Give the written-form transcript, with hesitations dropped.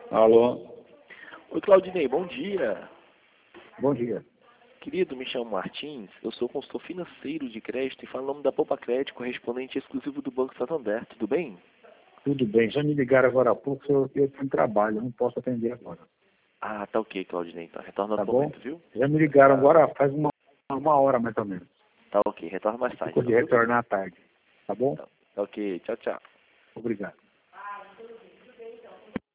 Alô, Oi, Claudinei, bom dia. bom dia. Querido, me chamo Martins, eu sou consultor financeiro de crédito e falo em nome da Poupa Crédito, correspondente exclusivo do Banco Santander, tudo bem? Tudo bem, já me ligaram agora há pouco, eu tenho trabalho, eu não posso atender agora. Ah, tá ok, Claudinei, então retorna Tá outro bom? momento, viu? Já me ligaram agora faz uma hora mais ou menos. Tá ok, retorna mais tarde, Ficou então, de viu? retornar à tarde. Tá bom? Tá ok, tchau, tchau. Obrigado.